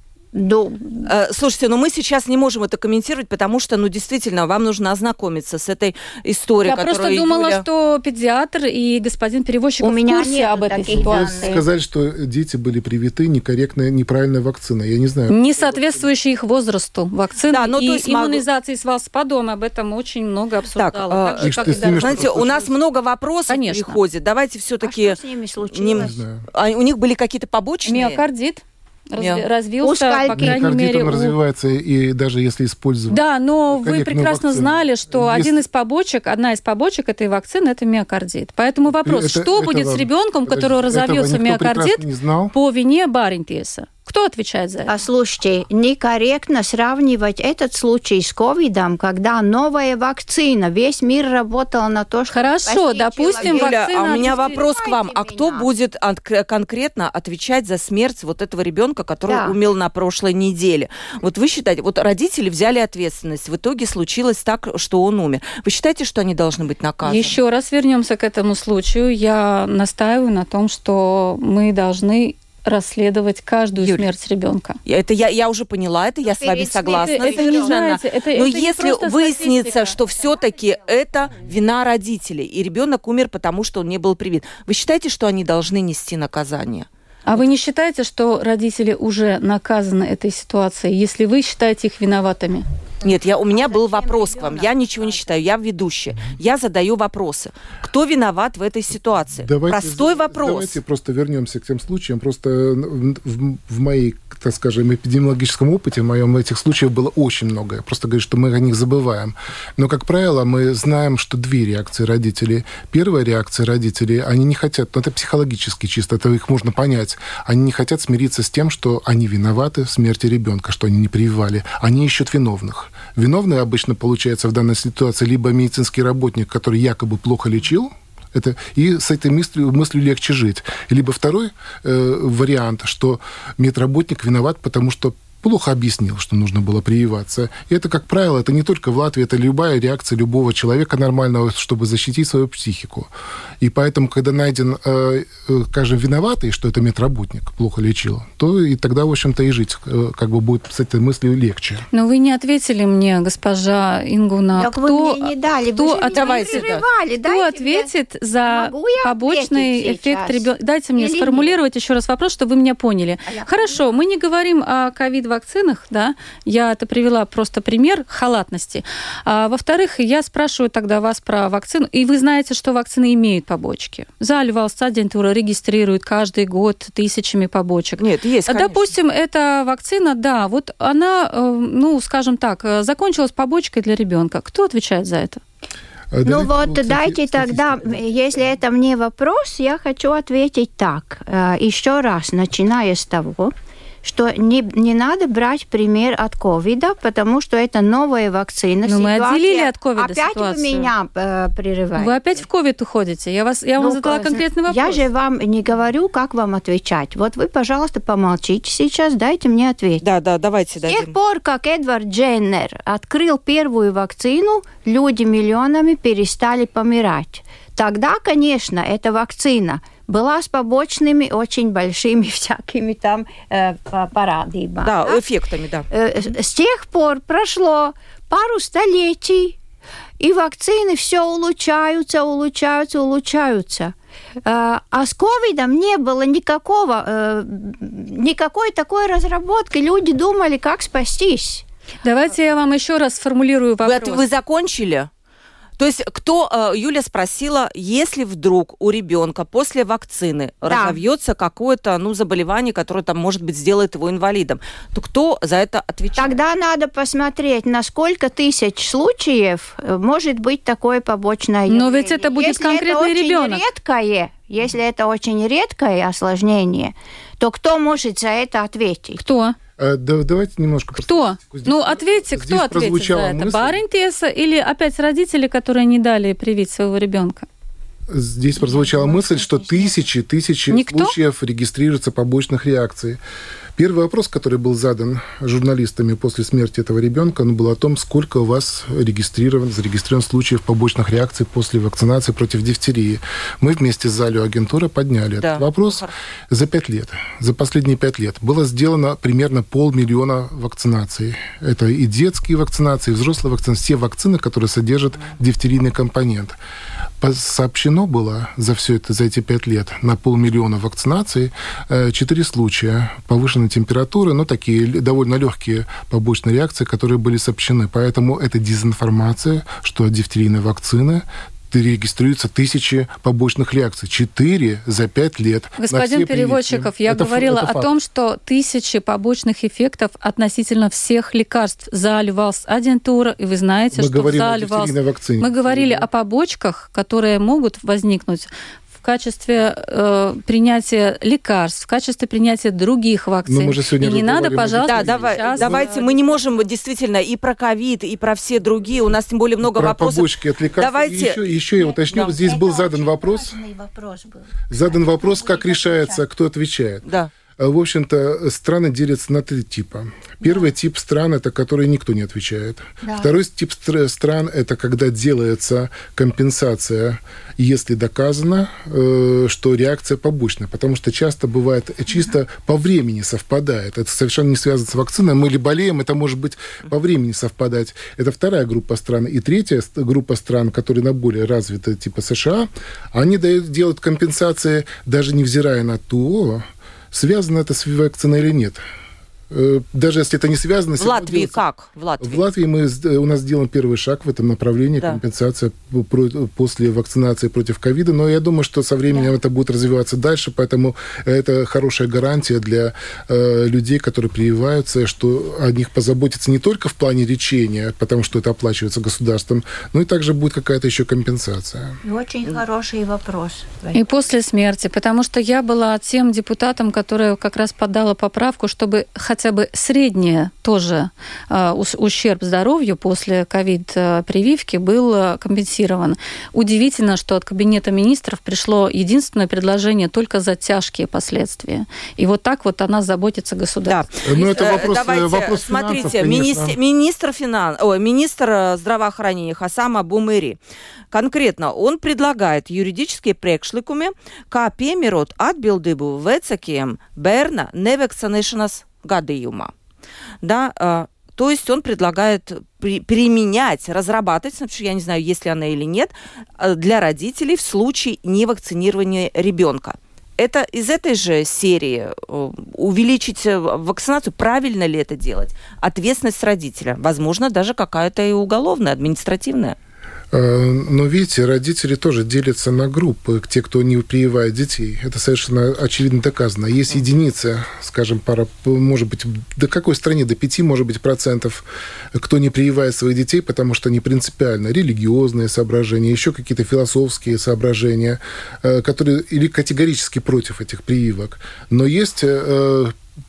Ну, слушайте, но мы сейчас не можем это комментировать, потому что, ну, действительно, вам нужно ознакомиться с этой историей, Я которую просто думала, Юля... что педиатр и господин перевозчик У в меня курсе об этой ситуации. Вы сказали, что дети были привиты некорректной, неправильной вакциной. Я не знаю. Не соответствующей их возрасту вакцины да, ну, и есть иммунизации могу... с Валспадом. Об этом очень много обсуждало. Так, так, так же, как и знаете, у нас много вопросов Конечно. приходит. Давайте все-таки... А что с ними случилось? Не... А у них были какие-то побочные? Миокардит. Разви- развился, по крайней мере... Он развивается, и даже если использовать... Да, но вы прекрасно вакцину. знали, что Есть... один из побочек, одна из побочек этой вакцины – это миокардит. Поэтому вопрос, это, что это будет вам... с ребенком, у которого разовьется миокардит по вине Баринтиеса? Кто отвечает за это? Послушайте, некорректно сравнивать этот случай с ковидом, когда новая вакцина, весь мир работал на то, что... Хорошо, допустим, Юля, вакцина... а у меня вопрос к вам. А меня. кто будет конкретно отвечать за смерть вот этого ребенка, который да. умер на прошлой неделе? Вот вы считаете, вот родители взяли ответственность, в итоге случилось так, что он умер. Вы считаете, что они должны быть наказаны? Еще раз вернемся к этому случаю. Я настаиваю на том, что мы должны расследовать каждую Юль, смерть ребенка. Это я, я уже поняла, это я с вами согласна. Это, это не знаете, это, Но это если выяснится, что все-таки это вина родителей, и ребенок умер, потому что он не был привит, вы считаете, что они должны нести наказание? А вы не считаете, что родители уже наказаны этой ситуацией, если вы считаете их виноватыми? Нет, я, у меня был вопрос к вам. Я ничего не считаю, я ведущая. Я задаю вопросы. Кто виноват в этой ситуации? Давайте, Простой вопрос. Давайте просто вернемся к тем случаям. Просто в, в моей, так скажем, эпидемиологическом опыте, в моем этих случаев было очень много. Я просто говорю, что мы о них забываем. Но, как правило, мы знаем, что две реакции родителей. Первая реакция родителей, они не хотят, ну, это психологически чисто, это их можно понять. Они не хотят смириться с тем, что они виноваты в смерти ребенка, что они не прививали. Они ищут виновных. Виновный обычно получается в данной ситуации либо медицинский работник, который якобы плохо лечил, это, и с этой мыслью, мыслью легче жить. Либо второй э, вариант, что медработник виноват, потому что плохо объяснил, что нужно было прививаться. И это, как правило, это не только в Латвии, это любая реакция любого человека нормального, чтобы защитить свою психику. И поэтому, когда найден, э, э, скажем, виноватый, что это медработник плохо лечил, то и тогда, в общем-то, и жить э, как бы будет с этой мыслью легче. Но вы не ответили мне, госпожа Ингуна. Так кто, вы мне не дали, кто, вы же давайте, да. Кто ответит мне... за побочный эффект ребенка? Дайте мне Или сформулировать нет? еще раз вопрос, чтобы вы меня поняли. А Хорошо, мы не говорим о ковид вакцинах, да, я это привела просто пример халатности. А, во-вторых, я спрашиваю тогда вас про вакцину, и вы знаете, что вакцины имеют побочки. Zaļu valsts aģentūra регистрирует каждый год тысячами побочек. Нет, есть, конечно. Допустим, эта вакцина, да, вот она, ну, скажем так, закончилась побочкой для ребенка. Кто отвечает за это? Ну давайте, вот, кстати, дайте тогда, если это мне вопрос, я хочу ответить так. Еще раз, начиная с того, что не, не надо брать пример от ковида, потому что это новая вакцина. Но мы отделили от ковида опять ситуацию. Опять вы меня э, прерываете. Вы опять в ковид уходите. Я, вас, я вам ну, задала конкретный вопрос. Я же вам не говорю, как вам отвечать. Вот вы, пожалуйста, помолчите сейчас, дайте мне ответить. Да, да, давайте дадим. С тех пор, как Эдвард Дженнер открыл первую вакцину, люди миллионами перестали помирать. Тогда, конечно, эта вакцина была с побочными очень большими всякими там э, парадибами. Да, да, эффектами, да. Э, с тех пор прошло пару столетий, и вакцины все улучшаются, улучшаются, улучшаются. Э, а с ковидом не было никакого, э, никакой такой разработки. Люди думали, как спастись. Давайте я вам еще раз сформулирую вопрос. Вы, вы закончили? То есть кто, Юля спросила, если вдруг у ребенка после вакцины да. разовьется какое-то ну, заболевание, которое там, может быть, сделает его инвалидом, то кто за это отвечает? Тогда надо посмотреть, на сколько тысяч случаев может быть такое побочное явление. Но ведь это будет если конкретный это ребенок. Очень редкое, если это очень редкое осложнение, то кто может за это ответить? Кто? А, да, давайте немножко... Кто? Здесь, ну, ответьте, кто ответит за это? Мысль... Баринтеса или опять родители, которые не дали привить своего ребенка? Здесь прозвучала мысль, что тысячи, тысячи Никто? случаев регистрируются побочных реакций. Первый вопрос, который был задан журналистами после смерти этого ребенка, он был о том, сколько у вас регистрирован, зарегистрирован случаев побочных реакций после вакцинации против дифтерии. Мы вместе с Залью агентура подняли да. этот вопрос. За пять лет, за последние пять лет было сделано примерно полмиллиона вакцинаций. Это и детские вакцинации, и взрослые вакцинации, все вакцины, которые содержат дифтерийный компонент. Сообщено было за все это, за эти пять лет на полмиллиона вакцинаций четыре случая повышенной температуры, но такие довольно легкие побочные реакции, которые были сообщены. Поэтому это дезинформация, что от дифтерийной вакцины регистрируются тысячи побочных реакций. Четыре за пять лет. Господин Переводчиков, я это, говорила это о том, что тысячи побочных эффектов относительно всех лекарств. Заливалась агентура, и вы знаете, мы что заливалась... Мы говорили о побочках, которые могут возникнуть в качестве э, принятия лекарств, в качестве принятия других вакцин. Мы же и не надо, пожалуйста, да, давай, сейчас... Давайте, мы не можем действительно и про ковид, и про все другие, у нас тем более много про вопросов. Про побочки от лекарств. Давайте... Еще, еще я уточню, да. Здесь Это был задан вопрос. вопрос был. Задан вопрос, как решается, кто отвечает. Да. В общем-то, страны делятся на три типа. Первый да. тип стран – это которые никто не отвечает. Да. Второй тип стран – это когда делается компенсация, если доказано, что реакция побочная. Потому что часто бывает чисто по времени совпадает. Это совершенно не связано с вакциной. Мы ли болеем, это может быть по времени совпадать. Это вторая группа стран. И третья группа стран, которые на более развитые, типа США, они дают, делают компенсации, даже невзирая на то, связано это с вакциной или нет. Даже если это не связано... В Латвии делается... как? В Латвии, в Латвии мы, у нас сделан первый шаг в этом направлении, да. компенсация после вакцинации против ковида, но я думаю, что со временем да. это будет развиваться дальше, поэтому это хорошая гарантия для э, людей, которые прививаются, что о них позаботиться не только в плане лечения, потому что это оплачивается государством, но и также будет какая-то еще компенсация. Очень хороший вопрос. И после смерти, потому что я была тем депутатом, которая как раз подала поправку, чтобы хотя хотя бы средний тоже э, ущерб здоровью после ковид-прививки был компенсирован. Удивительно, что от Кабинета министров пришло единственное предложение только за тяжкие последствия. И вот так вот она заботится государство. Да. Ну, это вопрос, Давайте, вопрос смотрите, финансов, министр, министр, финанс, ой, министр здравоохранения Хасам Абу-Мери, конкретно он предлагает юридические приekšlikumi, kā piemērot atbildību vecākiem bērna nevakcinēšanas gadījumā. Да, э, то есть он предлагает при, применять, разрабатывать, значит, я не знаю, есть ли она или нет, для родителей в случае невакцинирования ребенка. Это из этой же серии э, увеличить вакцинацию, правильно ли это делать? Ответственность родителя, возможно, даже какая-то и уголовная, административная. Но видите, родители тоже делятся на группы, те, кто не прививает детей. Это совершенно очевидно доказано. Есть единицы, скажем, пара, может быть, до какой страны, до пяти, может быть, процентов, кто не прививает своих детей, потому что они принципиально религиозные соображения, еще какие-то философские соображения, которые или категорически против этих прививок. Но есть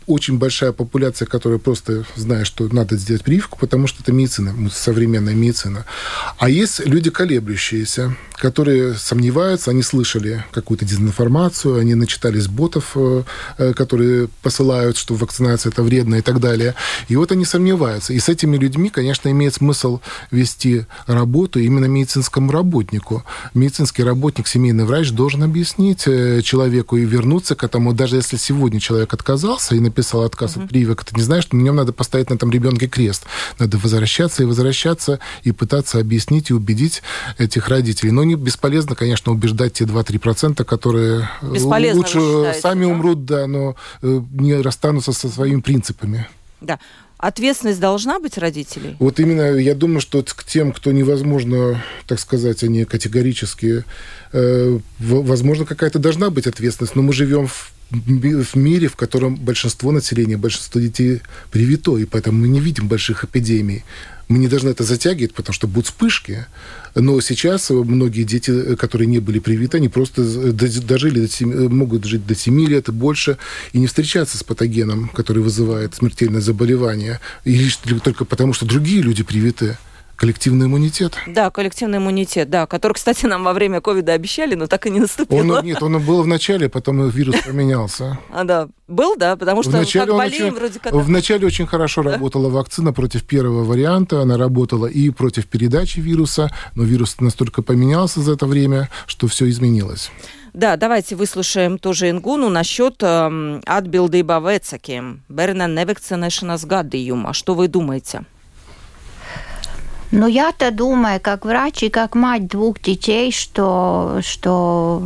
очень большая популяция, которая просто знает, что надо сделать прививку, потому что это медицина, современная медицина. А есть люди колеблющиеся, которые сомневаются, они слышали какую-то дезинформацию, они начитались ботов, которые посылают, что вакцинация это вредно и так далее. И вот они сомневаются. И с этими людьми, конечно, имеет смысл вести работу именно медицинскому работнику. Медицинский работник, семейный врач должен объяснить человеку и вернуться к этому. Даже если сегодня человек отказался и написал отказ uh-huh. от прививок, это не значит, что на нем надо поставить на этом ребенке крест. Надо возвращаться и возвращаться и пытаться объяснить и убедить этих родителей. Но не бесполезно, конечно, убеждать те два-три процента, которые лучше считаете, сами да? умрут, да, но не расстанутся со своими принципами. Да. Ответственность должна быть родителей? Вот именно, я думаю, что к тем, кто невозможно, так сказать, они категорически, э, возможно, какая-то должна быть ответственность, но мы живем в в мире, в котором большинство населения, большинство детей привито, и поэтому мы не видим больших эпидемий. Мы не должны это затягивать, потому что будут вспышки. Но сейчас многие дети, которые не были привиты, они просто дожили до семи, могут жить до семи лет и больше и не встречаться с патогеном, который вызывает смертельное заболевание. И лишь только потому, что другие люди привиты. Коллективный иммунитет. Да, коллективный иммунитет, да, который, кстати, нам во время ковида обещали, но так и не наступил. Он, нет, он был в начале, потом вирус поменялся. А, да, был, да, потому что как болеем очень, вроде как... Вначале очень хорошо да? работала вакцина против первого варианта, она работала и против передачи вируса, но вирус настолько поменялся за это время, что все изменилось. Да, давайте выслушаем тоже Ингуну насчет э, atbildība vecākiem. Bērna nevakcinēšanas gadījumā. Что вы думаете? Ну, я-то думаю, как врач и как мать двух детей, что, что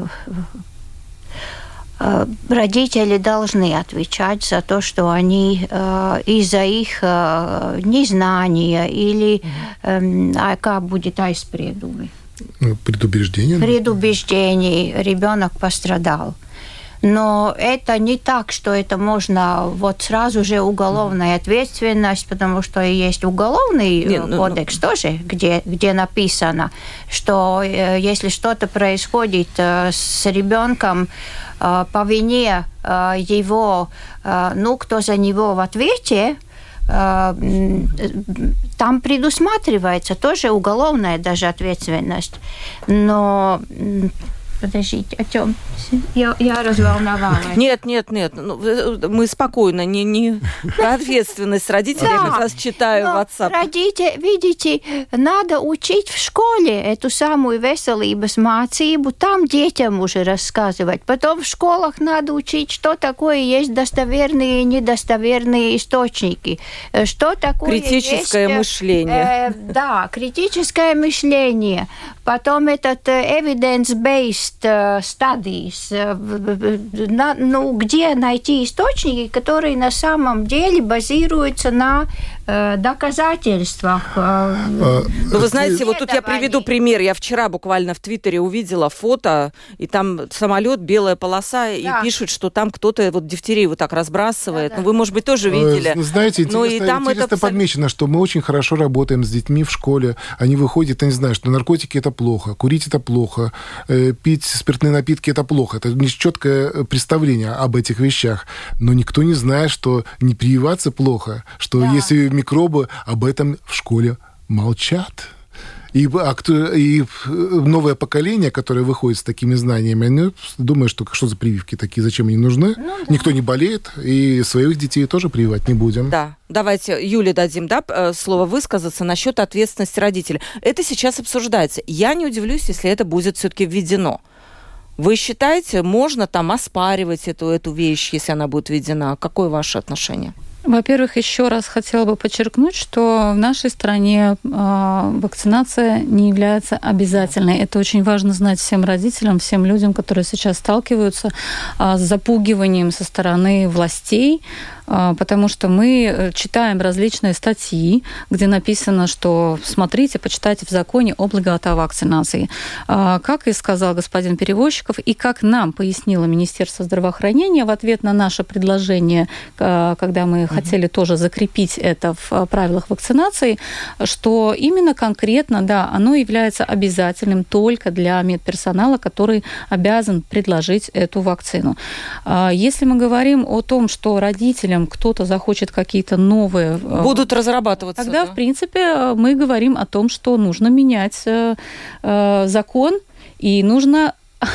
э, родители должны отвечать за то, что они э, из-за их э, незнания или, э, а как будет aizspriedumi? Предубеждение. Предубеждений. Ребенок пострадал. Но это не так, что это можно вот сразу же уголовная ответственность, потому что есть уголовный Нет, ну, кодекс ну... тоже, где, где написано, что э, если что-то происходит э, с ребенком э, по вине э, его, э, ну, кто за него в ответе, э, там предусматривается тоже уголовная даже ответственность. Но... Подождите, о чем? Я, я разволновалась. Нет, нет, нет. Ну, мы спокойно, не, не ответственность родителей. Я как раз читаю в WhatsApp. Родители, видите, надо учить в школе эту самую veselības mācību, там детям уже рассказывать. Потом в школах надо учить, что такое есть достоверные и недостоверные источники. Что такое критическое есть, мышление. Э, да, критическое мышление. Потом этот evidence-based studies, ну, где найти источники, которые на самом деле базируются на э, доказательствах. Ну, вы знаете, вот тут я приведу пример. Я вчера буквально в Твиттере увидела фото, и там самолет, белая полоса, да. И пишут, что там кто-то вот дифтерию вот так разбрасывает. Да, да. Ну, вы, может быть, тоже видели. Знаете, интересно, и там интересно это... подмечено, что мы очень хорошо работаем с детьми в школе. Они выходят, они знают, что наркотики – это плохо, курить – это плохо, э, пить спиртные напитки – это плохо. Это не четкое представление об этих вещах. Но никто не знает, что не прививаться плохо, что да. Если микробы, об этом в школе молчат. И, а кто, и новое поколение, которое выходит с такими знаниями, они думают, что что за прививки такие, зачем они нужны. Ну, да. Никто не болеет, и своих детей тоже прививать не будем. Да. Давайте Юле дадим да, слово высказаться насчет ответственности родителей. Это сейчас обсуждается. Я не удивлюсь, если это будет все-таки введено. Вы считаете, можно там оспаривать эту, эту вещь, если она будет введена? Какое ваше отношение? Во-первых, еще раз хотела бы подчеркнуть, что в нашей стране э, вакцинация не является обязательной. Это очень важно знать всем родителям, всем людям, которые сейчас сталкиваются э, с запугиванием со стороны властей, потому что мы читаем различные статьи, где написано, что смотрите, почитайте в законе об обligātā вакцинации. Как и сказал господин Перевозчиков, и как нам пояснило Министерство здравоохранения в ответ на наше предложение, когда мы угу. хотели тоже закрепить это в правилах вакцинации, что именно конкретно, да, оно является обязательным только для медперсонала, который обязан предложить эту вакцину. Если мы говорим о том, что родителям кто-то захочет какие-то новые... Будут разрабатываться. Тогда, да? в принципе, мы говорим о том, что нужно менять э, э, закон, и нужно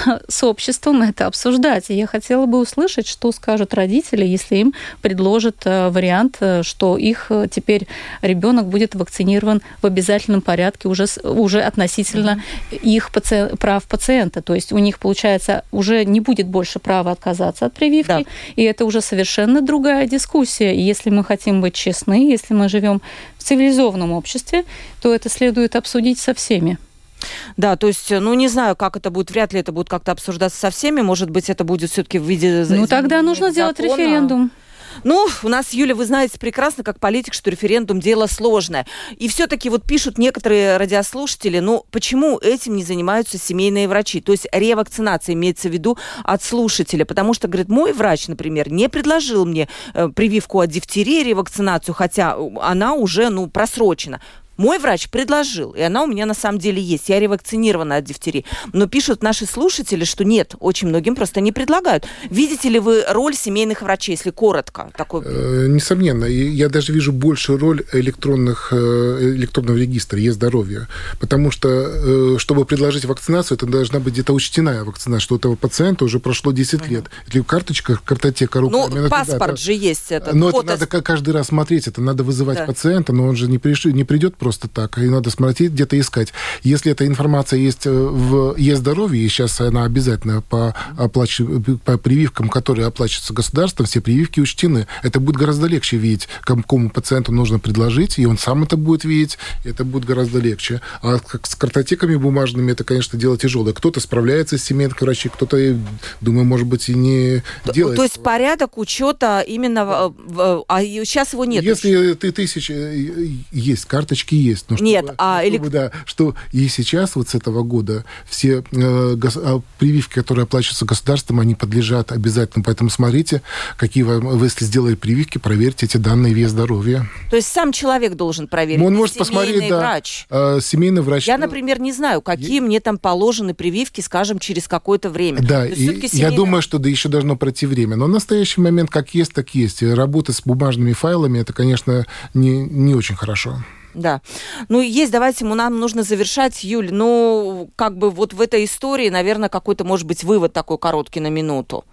с обществом это обсуждать. И я хотела бы услышать, что скажут родители, если им предложат вариант, что их теперь ребенок будет вакцинирован в обязательном порядке уже, уже относительно mm-hmm. их паци... прав пациента. То есть у них, получается, уже не будет больше права отказаться от прививки, да. И это уже совершенно другая дискуссия. И если мы хотим быть честны, если мы живем в цивилизованном обществе, то это следует обсудить со всеми. Да, то есть, ну, не знаю, как это будет, вряд ли это будет как-то обсуждаться со всеми, может быть, это будет все-таки в виде... Ну, тогда нужно сделать референдум. Ну, у нас, Юля, вы знаете прекрасно, как политик, что референдум – дело сложное. И все-таки вот пишут некоторые радиослушатели, ну, почему этим не занимаются семейные врачи? То есть ревакцинация имеется в виду от слушателя, потому что, говорит, мой врач, например, не предложил мне э, прививку от дифтерии, ревакцинацию, хотя она уже, ну, просрочена. Мой врач предложил, и она у меня на самом деле есть. Я ревакцинирована от дифтерии. Но пишут наши слушатели, что нет, очень многим просто не предлагают. Видите ли вы роль семейных врачей, если коротко? Такой... Несомненно. Я даже вижу большую роль электронных, электронного регистра Е-здоровья. Потому что, чтобы предложить вакцинацию, это должна быть где-то учтенная вакцинация, что у этого пациента уже прошло десять лет. Или карточка, картотека рук. Ну, паспорт это... же есть. Этот, но фото... это надо каждый раз смотреть. Это надо вызывать да. пациента, но он же не, приш... не придет просто так, и надо смотреть, где-то искать. Если эта информация есть в Е-здоровье, и сейчас она обязательно по, оплач... по прививкам, которые оплачиваются государством, все прививки учтены, это будет гораздо легче видеть, какому пациенту нужно предложить, и он сам это будет видеть, и это будет гораздо легче. А с картотеками бумажными это, конечно, дело тяжелое. Кто-то справляется с семейных врачей, кто-то, думаю, может быть, и не делает. То есть порядок учета именно... В... А сейчас его нет. Если еще. ты тысяча... Есть карточки, есть. Но Нет, чтобы, а... чтобы, да, что и сейчас, вот с этого года, все э, гос, прививки, которые оплачиваются государством, они подлежат обязательно. Поэтому смотрите, какие вы, вы, если сделали прививки, проверьте эти данные в Е-здоровье. То есть сам человек должен проверить. Он может посмотреть, да. Врач. Э, семейный врач. Я, например, не знаю, какие я... мне там положены прививки, скажем, через какое-то время. Да, и семейный... я думаю, что да, еще должно пройти время. Но в настоящий момент как есть, так есть. Работа с бумажными файлами, это, конечно, не, не очень хорошо. Да. Ну, есть, давайте, нам нужно завершать, Юль. Ну, как бы вот в этой истории, наверное, какой-то, может быть, вывод такой короткий на минуту.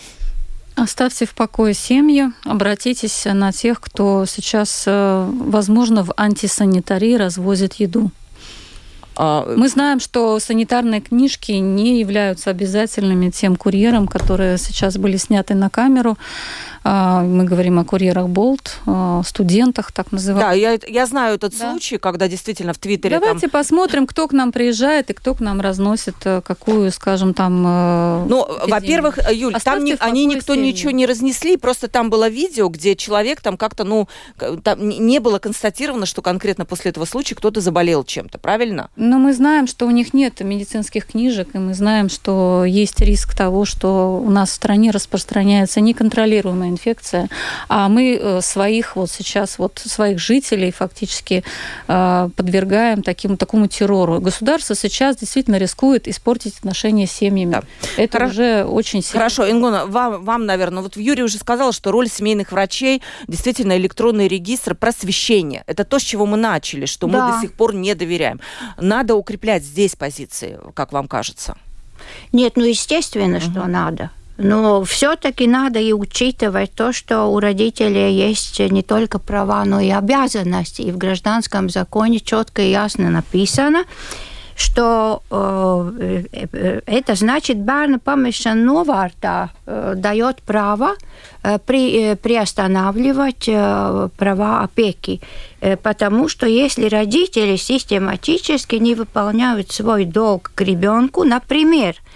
Оставьте в покое семьи, обратитесь на тех, кто сейчас, возможно, в антисанитарии развозит еду. Мы знаем, что санитарные книжки не являются обязательными тем курьерам, которые сейчас были сняты на камеру. Мы говорим о курьерах Болт, студентах, так называемых. Да, я, я знаю этот да. случай, когда действительно в Твиттере... Давайте там... посмотрим, кто к нам приезжает и кто к нам разносит какую, скажем, там... Ну, эпидемию. Во-первых, Юль, там не, они никто семьи. Ничего не разнесли, просто там было видео, где человек там как-то, ну, там не было констатировано, что конкретно после этого случая кто-то заболел чем-то, правильно? Но мы знаем, что у них нет медицинских книжек, и мы знаем, что есть риск того, что у нас в стране распространяется неконтролируемая инфекция, а мы своих вот сейчас, вот своих жителей фактически подвергаем таким, такому террору. Государство сейчас действительно рискует испортить отношения с семьями. Да. Это Хоро... уже очень сильно. Хорошо, Ингона, вам, вам, наверное, вот Юрий уже сказал, что роль семейных врачей, действительно, электронный регистр, просвещение. Это то, с чего мы начали, что да. мы до сих пор не доверяем. Надо укреплять здесь позиции, как вам кажется? Нет, ну, естественно, uh-huh. что надо. Но все-таки надо и учитывать то, что у родителей есть не только права, но и обязанности. И в гражданском законе четко и ясно написано, что э, это значит, bērna pamešana novārtā э, дает право э, при, э, приостанавливать э, права опеки. Э, потому что если родители систематически не выполняют свой долг к ребенку, например,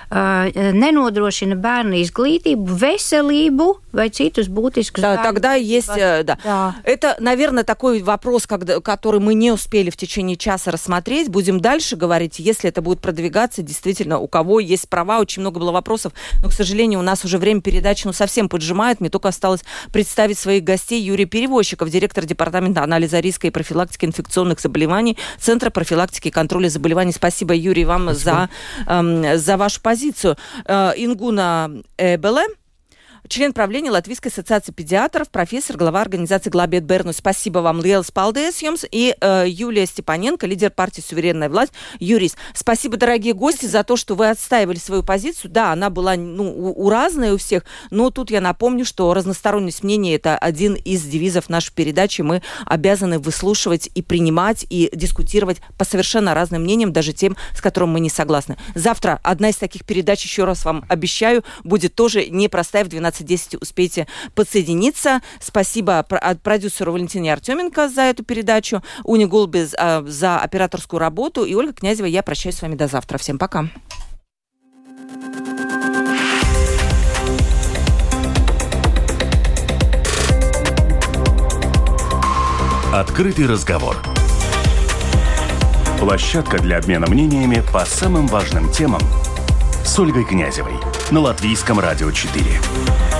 nenodrošina bērnu izglītību, veselību vai citus būtiskus. Да, тогда есть... Да. Да. Это, наверное, такой вопрос, когда, который мы не успели в течение часа рассмотреть. Будем дальше говорить, если это будет продвигаться, действительно, у кого есть права. Очень много было вопросов, но, к сожалению, у нас уже время передачи ну, совсем поджимает. Мне только осталось представить своих гостей. Юрий Перевозчиков, директор департамента анализа риска и профилактики инфекционных заболеваний Центра профилактики и контроля заболеваний. Спасибо, Юрий, вам за, э, за вашу позицию. Э, Ингуна Эбеле, член правления Латвийской ассоциации педиатров, профессор, глава организации Glābiet bērnus. Спасибо вам, Liels paldies jums. И э, Юлия Степаненко, лидер партии «Суверенная власть», юрист. Спасибо, дорогие гости, за то, что вы отстаивали свою позицию. Да, она была ну, у, у разная у всех, но тут я напомню, что разносторонность мнений – это один из девизов нашей передачи. Мы обязаны выслушивать и принимать, и дискутировать по совершенно разным мнениям, даже тем, с которым мы не согласны. Завтра одна из таких передач, еще раз вам обещаю, будет тоже непростая в двенадцать десять успейте подсоединиться. Спасибо продюсеру Валентине Артеменко за эту передачу, Уне Гулбе за операторскую работу и Ольга Князева. Я прощаюсь с вами до завтра. Всем пока. Открытый разговор. Площадка для обмена мнениями по самым важным темам с Ольгой Князевой на Латвийском радио четыре.